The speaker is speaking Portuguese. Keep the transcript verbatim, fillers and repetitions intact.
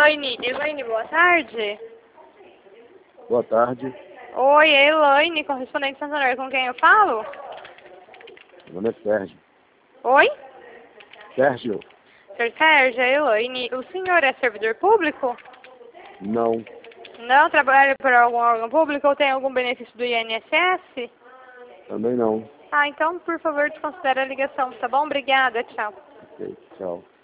Elaine. Elaine, boa tarde. Boa tarde. Oi, é Elaine, correspondente Santander. Com quem eu falo? Meu nome é Sérgio. Oi? Sérgio? Senhor Sérgio, é Elaine. O senhor é servidor público? Não. Não trabalha por algum órgão público ou tem algum benefício do I N S S? Também não. Ah, então, por favor, desconsidere a ligação, tá bom? Obrigada, tchau. Ok, tchau.